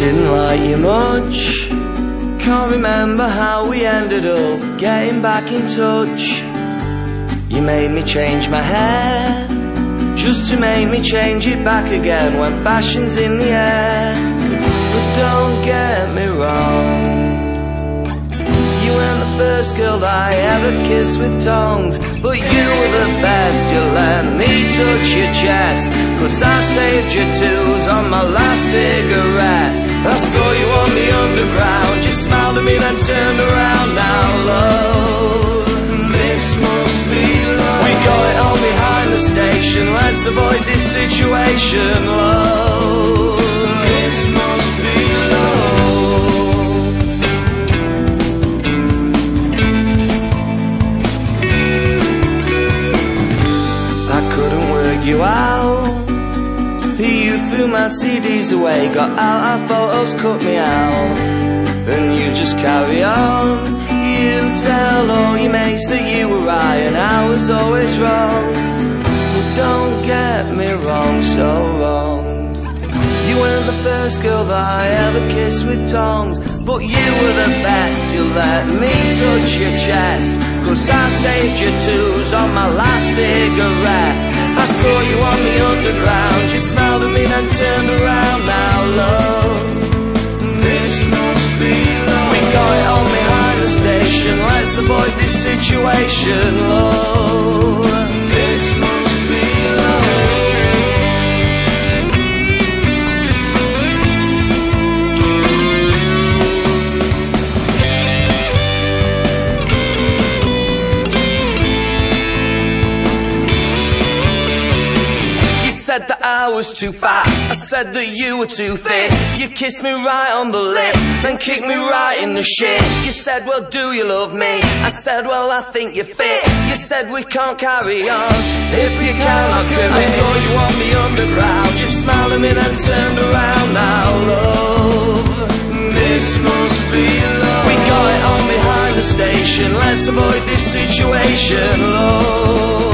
didn't like you much. Can't remember how we ended up getting back in touch. You made me change my hair just to make me change it back again when fashion's in the air. But don't get me wrong, you weren't the first girl that I ever kissed with tongues, but you were the best. You let me touch your chest, 'cause I saved your twos on my last cigarette. I saw you on the underground, you smiled at me then turned around. Now love, this must be love. We got it on behind the station, let's avoid this situation. Love, this must be love. I couldn't work you out, you threw my CDs away, got out our photos, cut me out, and you just carry on. You tell all your mates that you were right and I was always wrong. But don't get me wrong, so wrong. You weren't the first girl that I ever kissed with tongues, but you were the best. You let me touch your chest, 'cause I saved your twos on my last cigarette. I saw you on the underground, you smiled at me then turned around. Now love, this must be love. We got it on behind the station, let's avoid this situation. Love, this must be love. Said that I was too fat, I said that you were too thick. You kissed me right on the lips, then kicked me right in the shit. You said, well, do you love me? I said, well, I think you're fit. You said we can't carry on if you cannot commit. I saw you on the underground, you smiled at me then turned around. Now love, this must be love. We got it on behind the station, let's avoid this situation. Love,